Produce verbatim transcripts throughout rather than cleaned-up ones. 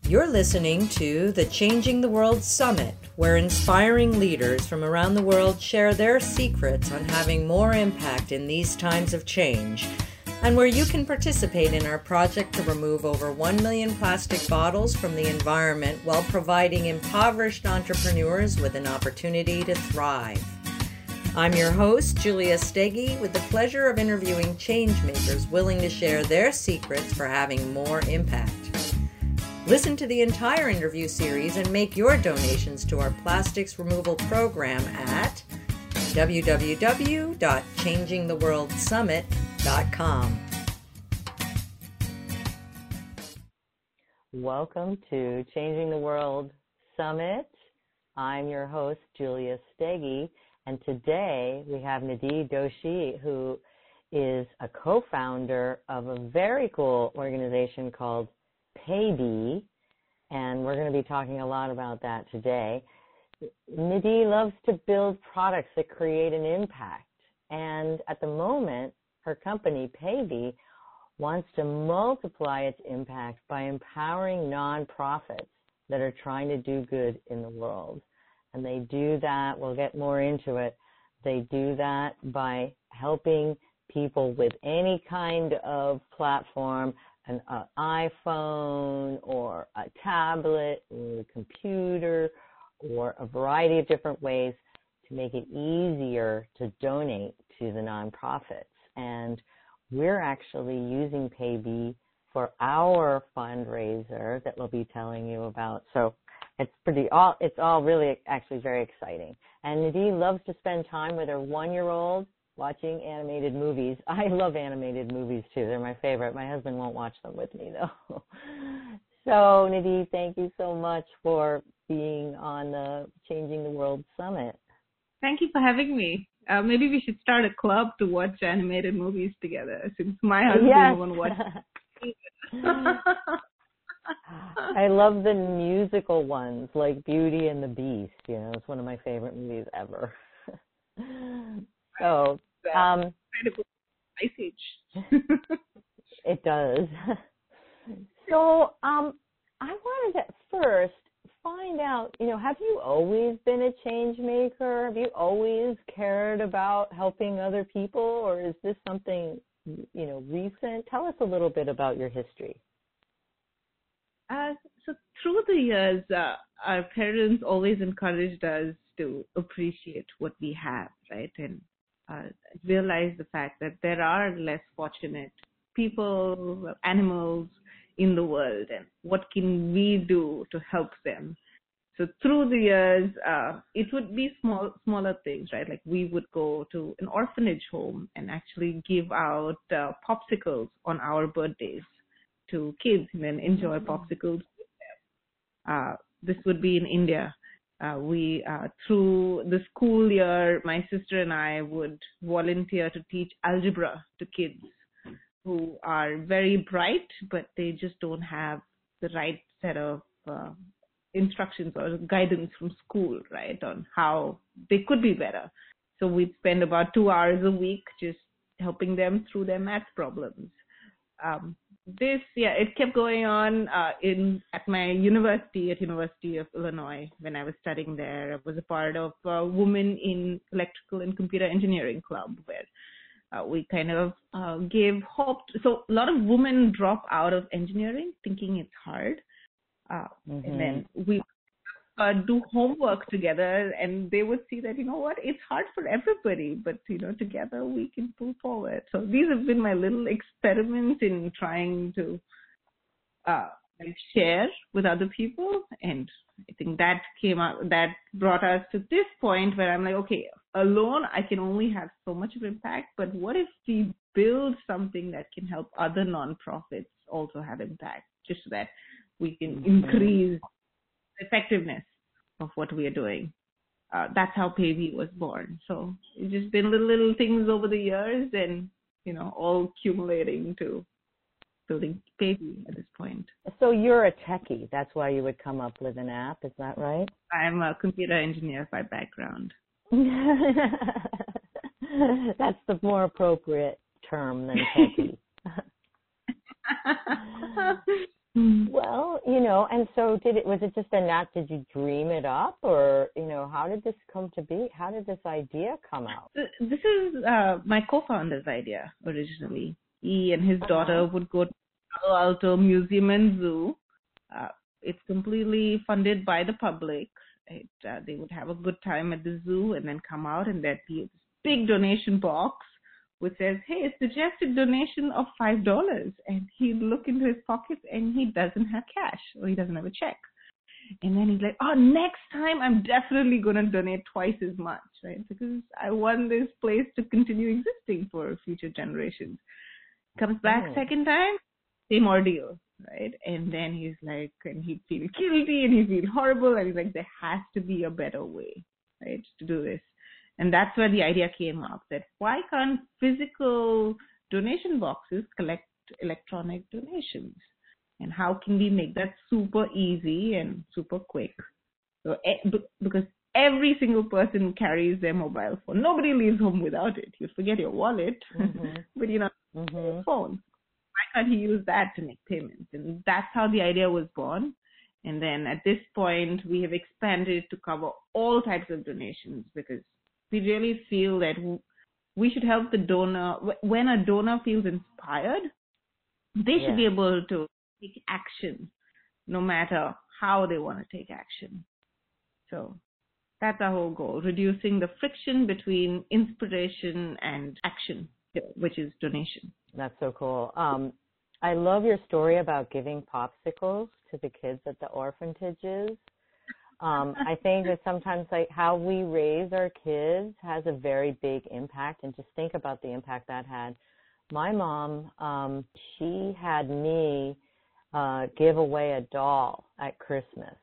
You're listening to the Changing the World Summit, where inspiring leaders from around the world share their secrets on having more impact in these times of change, and where you can participate in our project to remove over one million plastic bottles from the environment while providing impoverished entrepreneurs with an opportunity to thrive. I'm your host, Julia Steggy, with the pleasure of interviewing changemakers willing to share their secrets for having more impact. Listen to the entire interview series and make your donations to our plastics removal program at w w w dot changing the world summit dot com. Welcome to Changing the World Summit. I'm your host, Julia Steggy, and today we have Nidhi Doshi, who is a co-founder of a very cool organization called PayBee, and we're going to be talking a lot about that today. Nidhi loves to build products that create an impact, and at the moment, her company, PayBee, wants to multiply its impact by empowering nonprofits that are trying to do good in the world. And they do that, we'll get more into it, they do that by helping people with any kind of platform, an uh, iPhone or a tablet or a computer or a variety of different ways to make it easier to donate to the nonprofits. And we're actually using PayBee for our fundraiser that we'll be telling you about. So it's pretty all it's all really actually very exciting. And Nidhi loves to spend time with her one-year-old watching animated movies. I love animated movies too. They're my favorite. My husband won't watch them with me though. So Nidhi, thank you so much for being on the Changing the World Summit. Thank you for having me. Uh, maybe we should start a club to watch animated movies together, since my husband yes. won't watch. I love the musical ones, like Beauty and the Beast. You know, it's one of my favorite movies ever. So, um, Ice Age. It does. So, um, I wanted to first find out, you know, have you always been a change maker? Have you always cared about helping other people, or is this something, you know, recent? Tell us a little bit about your history. Uh, so through the years, uh, our parents always encouraged us to appreciate what we have, right? And uh, realize the fact that there are less fortunate people, animals in the world, and what can we do to help them? So through the years, uh, it would be small, smaller things, right? Like we would go to an orphanage home and actually give out uh, popsicles on our birthdays to kids and then enjoy popsicles with them. Uh, this would be in India. Uh, we, uh, through the school year, my sister and I would volunteer to teach algebra to kids who are very bright, but they just don't have the right set of uh, instructions or guidance from school, right, on how they could be better. So we'd spend about two hours a week just helping them through their math problems. Um, this, yeah, it kept going on uh, in at my university, at University of Illinois, when I was studying there. I was a part of a Women in Electrical and Computer Engineering Club, where uh, we kind of uh, gave hope. To, so a lot of women drop out of engineering thinking it's hard. Uh, mm-hmm. And then we uh, do homework together, and they would see that, you know what, it's hard for everybody, but, you know, together we can move forward. So these have been my little experiments in trying to uh, like share with other people. And I think that came out, that brought us to this point where I'm like, okay, alone I can only have so much of impact, but what if we build something that can help other nonprofits also have impact, just so that we can increase the effectiveness of what we are doing. Uh, that's how PayBee was born. So it's just been little, little things over the years, and, you know, all accumulating to building PayBee at this point. So you're a techie. That's why you would come up with an app. Is that right? I'm a computer engineer by background. That's the more appropriate term than techie. Mm. Well, you know, and so did it, was it just a nat, did you dream it up, or, you know, how did this come to be? How did this idea come out? This is uh, my co-founder's idea originally. He and his daughter Uh-huh. would go to Palo Alto Museum and Zoo. Uh, it's completely funded by the public. It, uh, they would have a good time at the zoo and then come out, and there'd be this big donation box which says, hey, suggested donation of five dollars. And he'd look into his pockets and he doesn't have cash, or he doesn't have a check. And then he's like, oh, next time I'm definitely going to donate twice as much, right? Because I want this place to continue existing for future generations. Comes back Mm. second time, same ordeal, right? And then he's like, and he'd feel guilty and he'd feel horrible. And he's like, there has to be a better way, right, to do this. And that's where the idea came up, that why can't physical donation boxes collect electronic donations? And how can we make that super easy and super quick? So, because every single person carries their mobile phone. Nobody leaves home without it. You forget your wallet, Mm-hmm. but you know, Mm-hmm. your phone. Why can't he use that to make payments? And that's how the idea was born. And then at this point, we have expanded to cover all types of donations, because we really feel that we should help the donor. When a donor feels inspired, they should Yeah. be able to take action, no matter how they want to take action. So that's our whole goal, reducing the friction between inspiration and action, which is donation. That's so cool. Um, I love your story about giving popsicles to the kids at the orphanages. Um, I think that sometimes like how we raise our kids has a very big impact, and just think about the impact that had. My mom, um, she had me uh, give away a doll at Christmas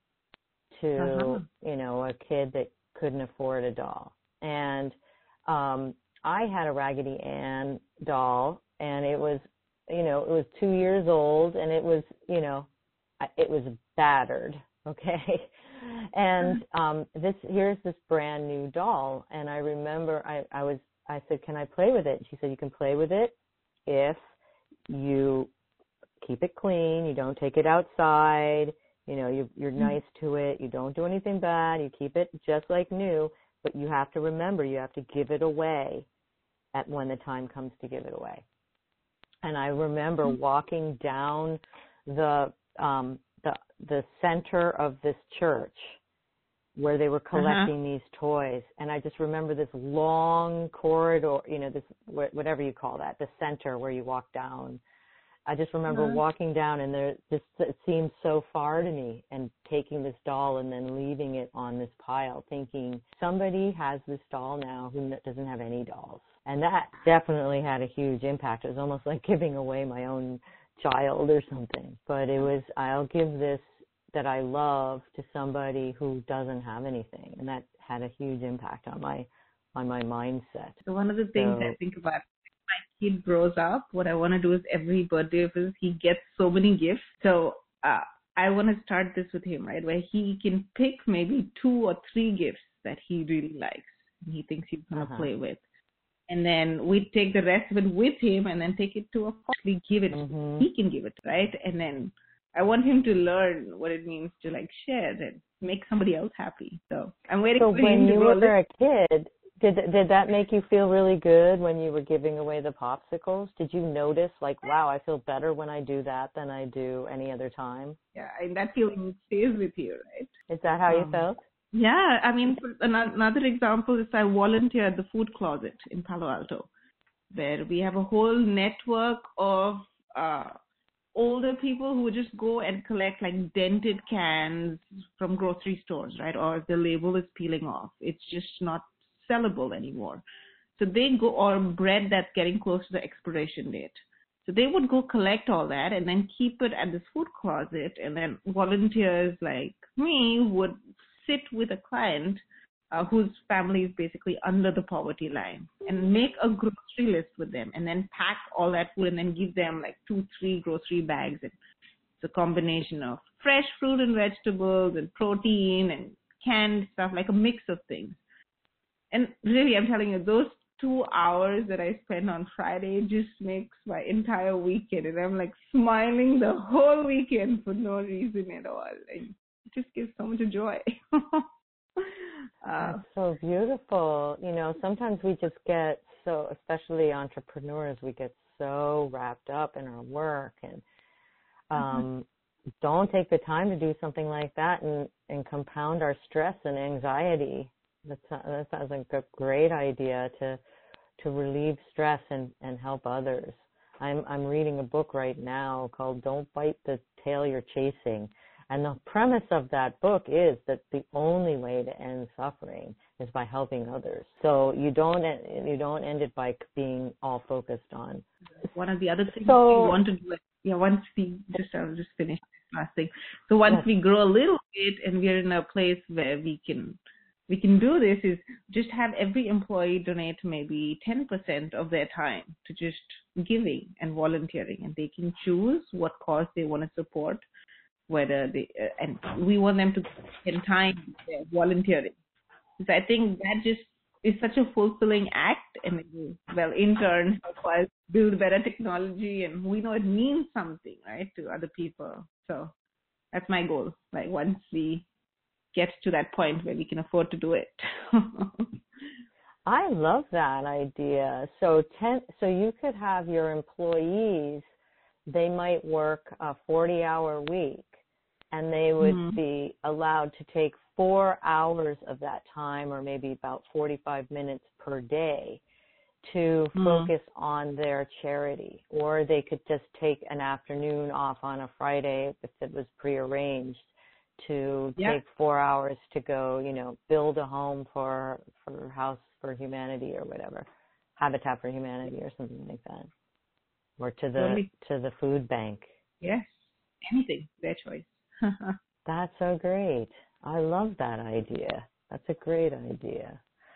to, Uh-huh. you know, a kid that couldn't afford a doll. And um, I had a Raggedy Ann doll, and it was, you know, it was two years old, and it was, you know, it was battered. Okay. And um, this here's this brand new doll. And I remember I, I was I said, can I play with it? And she said, you can play with it if you keep it clean, you don't take it outside, you know, you, you're nice to it, you don't do anything bad, you keep it just like new, but you have to remember you have to give it away at when the time comes to give it away. And I remember walking down the um, the the center of this church where they were collecting uh-huh. these toys, and I just remember this long corridor, you know, this whatever you call that, the center where you walk down. I just remember uh-huh. walking down, and there just it seemed so far to me, and taking this doll and then leaving it on this pile, thinking somebody has this doll now who doesn't have any dolls. And that definitely had a huge impact. It was almost like giving away my own child or something. But it was, I'll give this that I love to somebody who doesn't have anything. And that had a huge impact on my on my mindset. So one of the things so, I think about, my kid grows up, what I want to do is every birthday of his, he gets so many gifts. So uh, I want to start this with him, right, where he can pick maybe two or three gifts that he really likes and he thinks he's going to uh-huh. play with. And then we take the rest of it with him and then take it to a we give it mm-hmm. he can give it, right? And then I want him to learn what it means to like share and make somebody else happy. So I'm waiting so for when him to you grow were a kid, did did that make you feel really good when you were giving away the popsicles? Did you notice like, wow, I feel better when I do that than I do any other time? Yeah, and that feeling stays with you, right? Is that how um, you felt? Yeah, I mean, another example is I volunteer at the Food Closet in Palo Alto, where we have a whole network of uh, older people who just go and collect like dented cans from grocery stores, right? Or if the label is peeling off, it's just not sellable anymore. So they go, or bread that's getting close to the expiration date. So they would go collect all that and then keep it at this Food Closet, and then volunteers like me would sit with a client uh, whose family is basically under the poverty line and make a grocery list with them and then pack all that food and then give them like two, three grocery bags. And it's a combination of fresh fruit and vegetables and protein and canned stuff, like a mix of things. And really, I'm telling you, those two hours that I spend on Friday just makes my entire weekend. And I'm like smiling the whole weekend for no reason at all. And it just gives so much joy. uh, That's so beautiful. You know, sometimes we just get so, especially entrepreneurs, we get so wrapped up in our work and um, mm-hmm. don't take the time to do something like that and, and compound our stress and anxiety. That's, that sounds like a great idea to to relieve stress and, and help others. I'm I'm reading a book right now called Don't Bite the Tail You're Chasing. And the premise of that book is that the only way to end suffering is by helping others. So you don't you don't end it by being all focused on. One of the other things so, we want to do, yeah, once we just I'll just finish this last thing. So once yes. we grow a little bit and we're in a place where we can we can do this, is just have every employee donate maybe ten percent of their time to just giving and volunteering, and they can choose what cause they want to support. Whether they uh, and we want them to spend time uh, volunteering. So I think that just is such a fulfilling act, and it will, well, in turn, help us build better technology, and we know it means something, right, to other people. So that's my goal. Like once we get to that point where we can afford to do it. I love that idea. So ten, so you could have your employees, they might work a forty-hour week, and they would mm-hmm. be allowed to take four hours of that time, or maybe about forty-five minutes per day, to mm-hmm. focus on their charity. Or they could just take an afternoon off on a Friday if it was prearranged to yeah. take four hours to go, you know, build a home for for House for Humanity or whatever, Habitat for Humanity or something like that, or to the really? to the food bank. Yes, anything, their choice. That's so great. I love that idea. That's a great idea.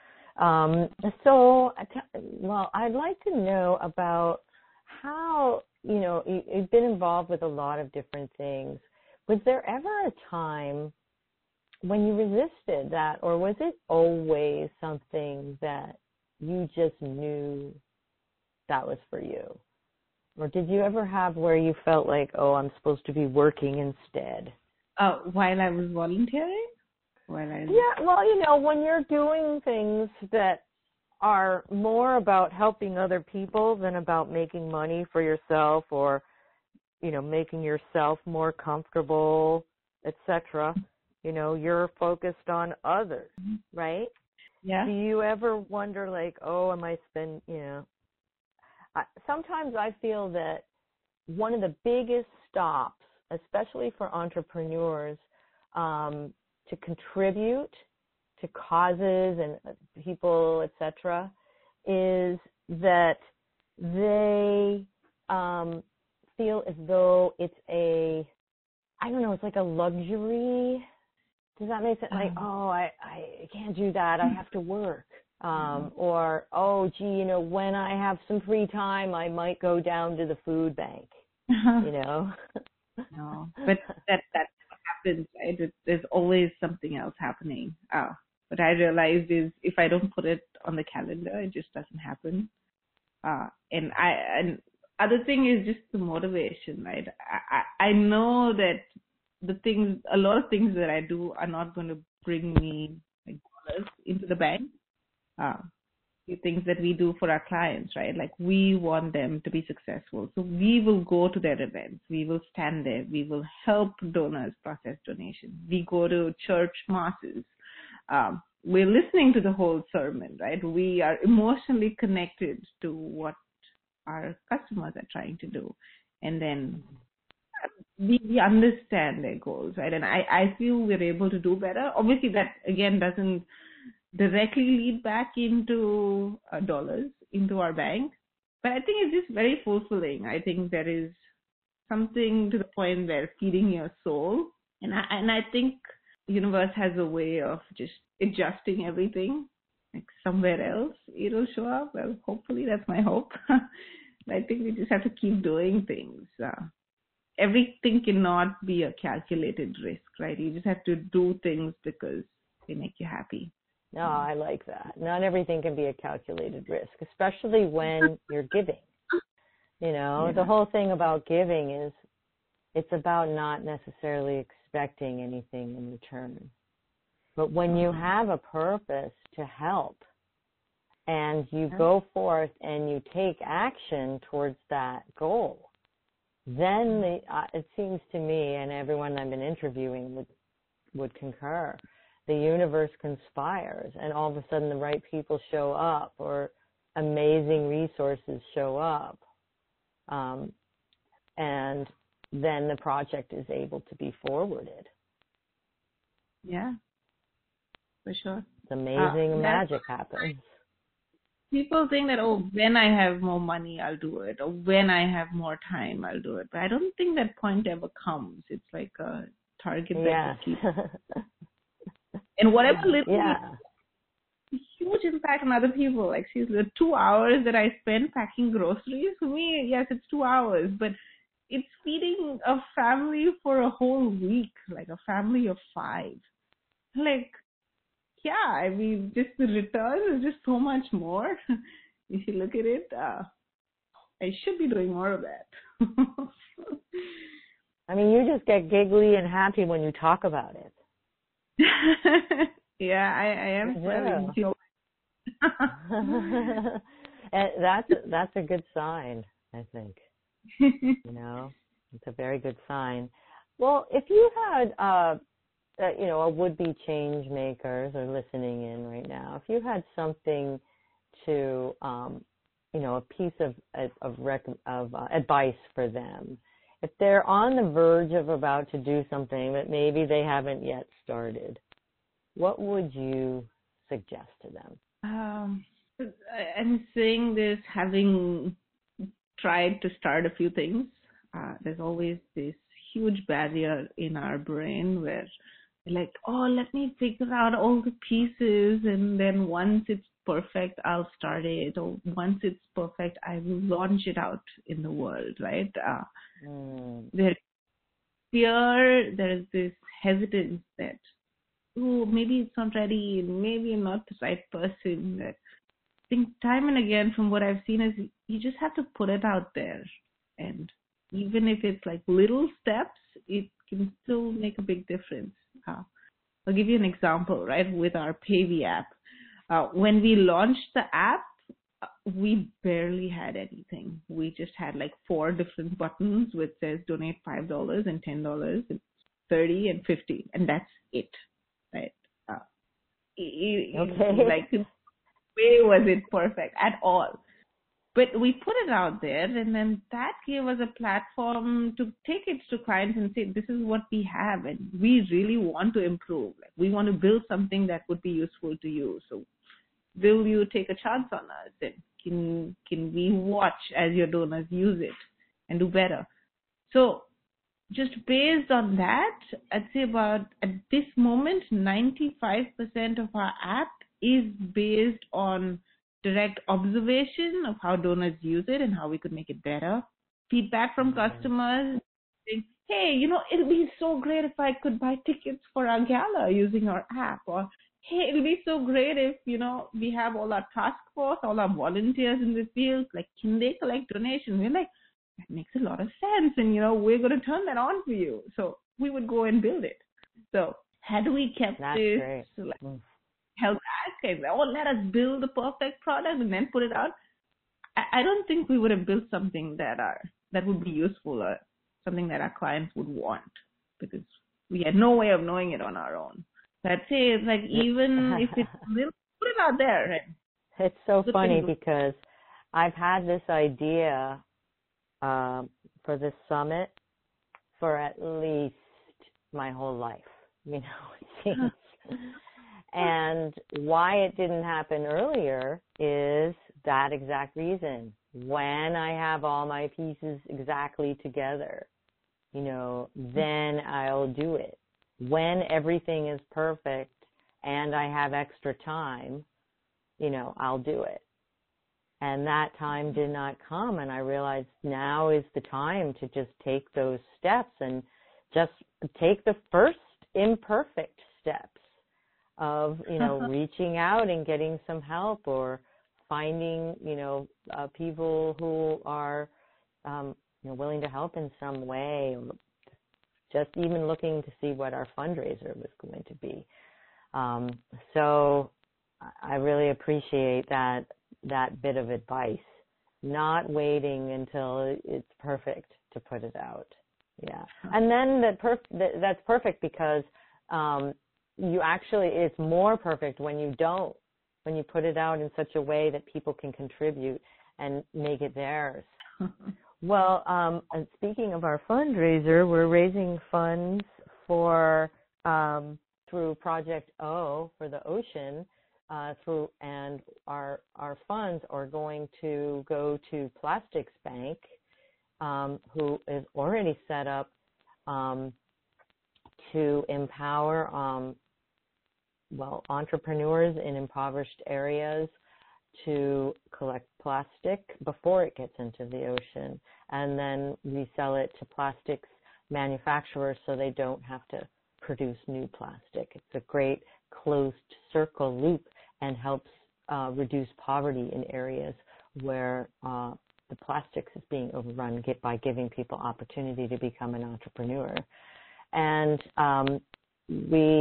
Um, so, well, I'd like to know about how, you know, you, you've been involved with a lot of different things. Was there ever a time when you resisted that, or was it always something that you just knew that was for you? Or did you ever have where you felt like, oh, I'm supposed to be working instead? Uh, while I was volunteering? While I... Yeah, well, you know, when you're doing things that are more about helping other people than about making money for yourself, or, you know, making yourself more comfortable, et cetera. You know, you're focused on others, right? Yeah. Do you ever wonder, like, oh, am I spend, you know, I, sometimes I feel that one of the biggest stops, especially for entrepreneurs, um, to contribute to causes and people, et cetera, is that they um, feel as though it's a, I don't know, it's like a luxury. Does that make sense? Like, oh, I, I can't do that. I have to work. Um, or, oh, gee, you know, when I have some free time, I might go down to the food bank, you know? No, but that, that's what happens, right? It, there's always something else happening. Uh, what I realized is if I don't put it on the calendar, it just doesn't happen. Uh, and I, and other thing is just the motivation, right? I, I, I know that the things, a lot of things that I do are not going to bring me like dollars into the bank. Uh, the things that we do for our clients, right? Like we want them to be successful. So we will go to their events. We will stand there. We will help donors process donations. We go to church masses. Um, we're listening to the whole sermon, right? We are emotionally connected to what our customers are trying to do. And then we, we understand their goals, right? And I, I feel we're able to do better. Obviously, that, again, doesn't directly lead back into uh, dollars into our bank, but I think it's just very fulfilling. I think there is something to the point where feeding your soul, and I, and I think the universe has a way of just adjusting everything. Like somewhere else it'll show up. Well, hopefully that's my hope. I think we just have to keep doing things. Uh, everything cannot be a calculated risk, right? You just have to do things because they make you happy. No, I like that. Not everything can be a calculated risk, especially when you're giving. You know, yeah. The whole thing about giving is it's about not necessarily expecting anything in return. But when you have a purpose to help and you go forth and you take action towards that goal, then the, uh, it seems to me, and everyone I've been interviewing would, would concur, the universe conspires and all of a sudden the right people show up or amazing resources show up. Um, and then the project is able to be forwarded. Yeah, for sure. It's amazing uh, magic happens. People think that, oh, when I have more money, I'll do it. Or when I have more time, I'll do it. But I don't think that point ever comes. It's like a target that you keep. And whatever little yeah. huge impact on other people. Like, see, the two hours that I spend packing groceries, for me, yes, it's two hours. But it's feeding a family for a whole week, like a family of five. Like, yeah, I mean, just the return is just so much more. If you look at it, uh, I should be doing more of that. I mean, you just get giggly and happy when you talk about it. yeah, I, I am yeah. joking. And that's that's a good sign, I think. You know, it's a very good sign. Well, if you had, uh, uh, you know, a would-be change makers are listening in right now, if you had something to, um, you know, a piece of of, rec- of uh, advice for them, if they're on the verge of about to do something but maybe they haven't yet started, what would you suggest to them? Um, I'm saying this having tried to start a few things. Uh, there's always this huge barrier in our brain where we're like, oh, let me figure out all the pieces, and then once it's perfect, I'll start it, or once it's perfect, I will launch it out in the world, right? Uh, mm. There's fear, there's this hesitance that, oh, maybe it's not ready, maybe I'm not the right person. That I think time and again from what I've seen is you just have to put it out there. And even if it's like little steps, it can still make a big difference. Uh, I'll give you an example, right, with our Pavy app. Uh, when we launched the app, we barely had anything. We just had like four different buttons which says donate five dollars and ten dollars and thirty dollars and fifty dollars, and that's it, right? Uh, it, okay. Like, way was it perfect at all. But we put it out there, and then that gave us a platform to take it to clients and say, this is what we have, and we really want to improve. Like, we want to build something that would be useful to you. So will you take a chance on us? And can, can we watch as your donors use it and do better? So just based on that, I'd say about, at this moment, ninety-five percent of our app is based on direct observation of how donors use it and how we could make it better. Feedback from customers saying, hey, you know, it'll be so great if I could buy tickets for our gala using our app. Or, hey, it'll be so great if, you know, we have all our task force, all our volunteers in the field, like, can they collect donations? We're like, that makes a lot of sense. And, you know, we're going to turn that on for you. So we would go and build it. So had we kept That's this, great. like, mm. held back and, oh, let us build the perfect product and then put it out, I, I don't think we would have built something that are that would be useful or something that our clients would want, because we had no way of knowing it on our own. So I'd say it's like, even if it's little, put it out there. Right? It's so funny because I've had this idea uh, for this summit for at least my whole life. You know, it seems. And why it didn't happen earlier is that exact reason. When I have all my pieces exactly together, you know, then I'll do it. When everything is perfect and I have extra time, you know, I'll do it. And that time did not come, and I realized now is the time to just take those steps and just take the first imperfect steps. of, you know, reaching out and getting some help, or finding, you know, uh, people who are, um, you know, willing to help in some way, or just even looking to see what our fundraiser was going to be. Um, so I really appreciate that that bit of advice, not waiting until it's perfect to put it out. Yeah. And then that perf- that, that's perfect because um, you actually, it's more perfect when you don't, when you put it out in such a way that people can contribute and make it theirs. Well, um, and speaking of our fundraiser, we're raising funds for, um, through Project O for the ocean, uh, through, and our, our funds are going to go to Plastics Bank, um, who is already set up, um, to empower, um, well, entrepreneurs in impoverished areas to collect plastic before it gets into the ocean, and then resell it to plastics manufacturers so they don't have to produce new plastic. It's a great closed circle loop and helps uh, reduce poverty in areas where uh, the plastics is being overrun get, by giving people opportunity to become an entrepreneur. And um, we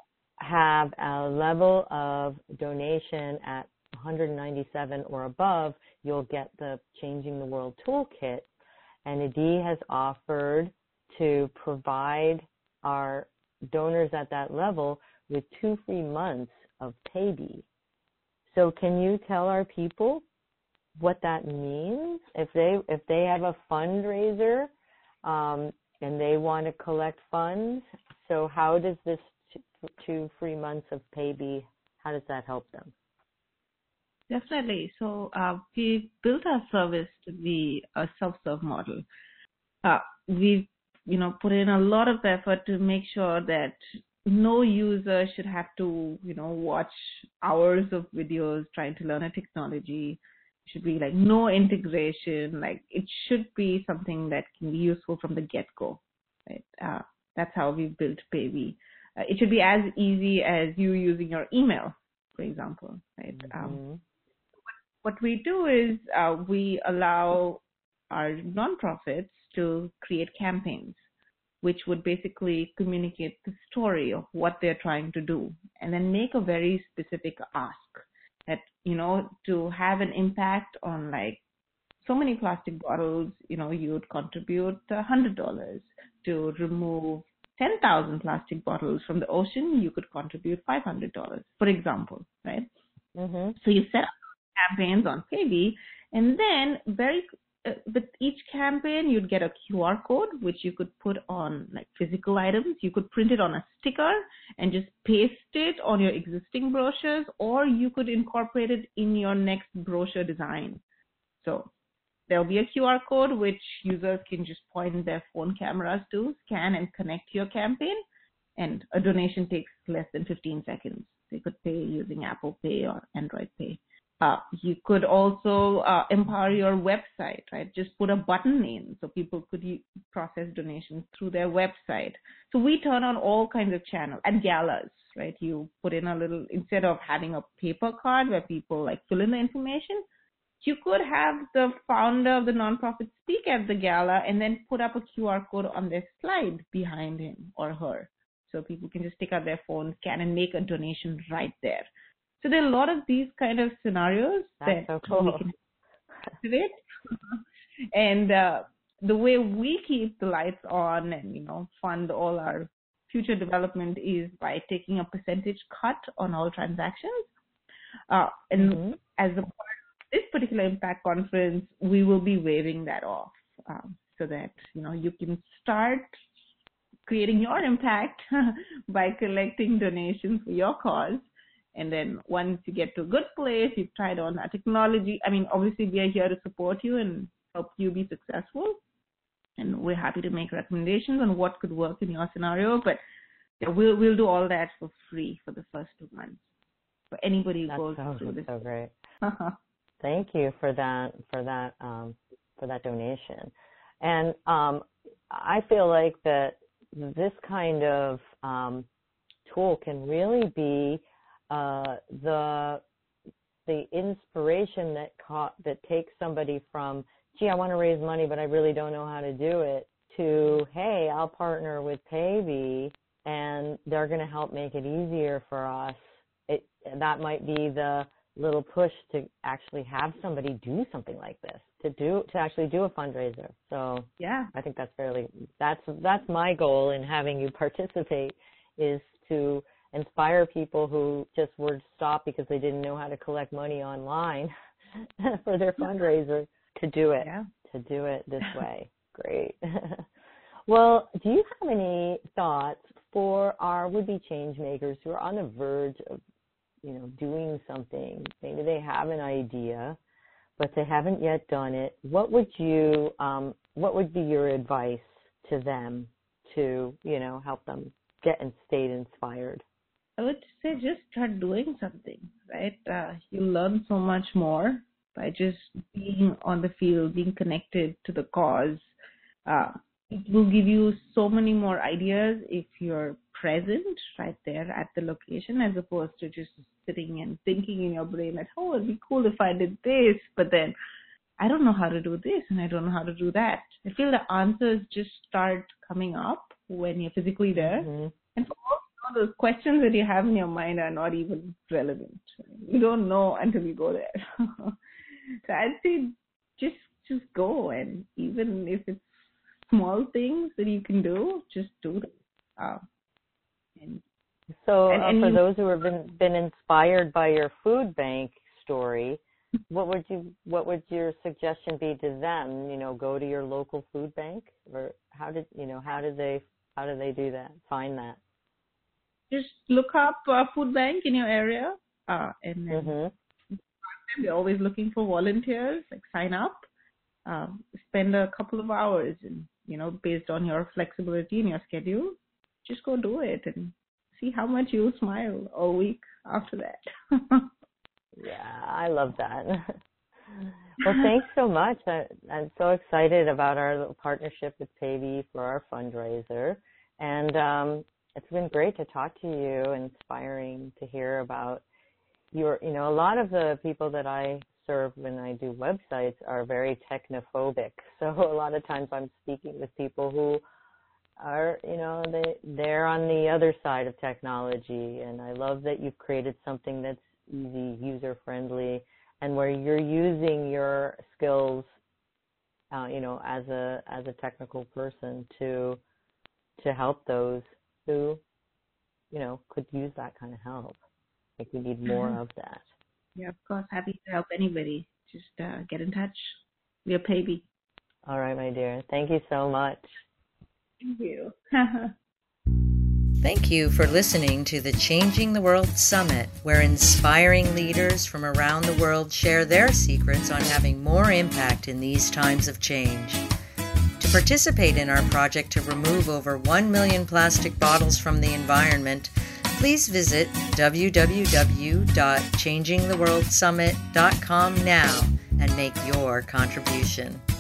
have a level of donation at one hundred ninety-seven or above, you'll get the Changing the World Toolkit. And Adee has offered to provide our donors at that level with two free months of Paybe. So can you tell our people what that means? If they if they have a fundraiser um, and they want to collect funds, so how does this t- two free months of Paybe, how does that help them? Definitely. So uh, we built our service to be a self-serve model. Uh, we've, you know, put in a lot of effort to make sure that no user should have to, you know, watch hours of videos trying to learn a technology. It should be like no integration. Like it should be something that can be useful from the get-go. Right? Uh, that's how we built Paybe. Uh, it should be as easy as you using your email, for example. Right? Mm-hmm. Um, What we do is uh, we allow our nonprofits to create campaigns, which would basically communicate the story of what they're trying to do, and then make a very specific ask that, you know, to have an impact on like so many plastic bottles, you know, you would contribute one hundred dollars. To remove ten thousand plastic bottles from the ocean, you could contribute five hundred dollars, for example, right? Mm-hmm. So you set up campaigns on Paybe, and then very uh, with each campaign you'd get a Q R code which you could put on like physical items. You could print it on a sticker and just paste it on your existing brochures, or you could incorporate it in your next brochure design. So there'll be a Q R code which users can just point their phone cameras to, scan and connect to your campaign, and a donation takes less than fifteen seconds. They could pay using Apple Pay or Android Pay. Uh, you could also uh, empower your website, right? Just put a button in so people could u- process donations through their website. So we turn on all kinds of channels. At galas, right? You put in a little, instead of having a paper card where people like fill in the information, you could have the founder of the nonprofit speak at the gala and then put up a Q R code on their slide behind him or her. So people can just take out their phone, scan, and make a donation right there. So there are a lot of these kind of scenarios That's that so cool. we can activate. And uh, the way we keep the lights on and, you know, fund all our future development is by taking a percentage cut on all transactions. Uh, and Mm-hmm. as a part of this particular impact conference, we will be waiving that off um, so that, you know, you can start creating your impact by collecting donations for your cause. And then once you get to a good place, you've tried on our technology. I mean, obviously, we are here to support you and help you be successful. And we're happy to make recommendations on what could work in your scenario. But yeah, we'll we'll do all that for free for the first two months for anybody who That's goes so, through that's this. so great. Thank you for that for that um, for that donation. And um, I feel like that this kind of um, tool can really be uh, the the inspiration that ca- that takes somebody from, gee, I want to raise money, but I really don't know how to do it, to, hey, I'll partner with Paybe, and they're going to help make it easier for us. It that might be the little push to actually have somebody do something like this, to do to actually do a fundraiser. So yeah, I think that's fairly that's that's my goal in having you participate, is to inspire people who just were stopped because they didn't know how to collect money online for their fundraiser to do it, yeah. to do it this way. Great. Well, do you have any thoughts for our would-be change makers who are on the verge of, you know, doing something? Maybe they have an idea, but they haven't yet done it. What would you, um, what would be your advice to them to, you know, help them get and stay inspired? I would say just start doing something, right? Uh, you learn so much more by just being on the field, being connected to the cause. Uh, it will give you so many more ideas if you're present right there at the location, as opposed to just sitting and thinking in your brain that, oh, it'd be cool if I did this, but then I don't know how to do this and I don't know how to do that. I feel the answers just start coming up when you're physically there. Mm-hmm. And for most of those questions that you have in your mind are not even relevant. You don't know until you go there. So I'd say just just go, and even if it's small things that you can do, just do them. Um, and, so and, uh, and for you, those who have been, been inspired by your food bank story, what would you what would your suggestion be to them? You know, go to your local food bank, or how did you know how did they how do they do that? Find that? Just look up a food bank in your area, uh, and then Mm-hmm. they're always looking for volunteers. Like, sign up, um, spend a couple of hours, and you know, based on your flexibility in your schedule, just go do it and see how much you'll smile all week after that. Yeah, I love that. Well, thanks so much. I, I'm so excited about our little partnership with Paybe for our fundraiser. And um, it's been great to talk to you, inspiring to hear about your, you know, a lot of the people that I serve when I do websites are very technophobic. So a lot of times I'm speaking with people who are, you know, they, they're on the other side of technology. And I love that you've created something that's easy, user-friendly, and where you're using your skills, uh, you know, as a as a technical person to to help those who, you know, could use that kind of help. I think we need more Mm-hmm. of that. Yeah, of course. Happy to help anybody. Just uh, get in touch. We're Paybe. All right, my dear. Thank you so much. Thank you. Thank you for listening to the Changing the World Summit, where inspiring leaders from around the world share their secrets on having more impact in these times of change. To participate in our project to remove over one million plastic bottles from the environment, please visit w w w dot changing the world summit dot com now and make your contribution.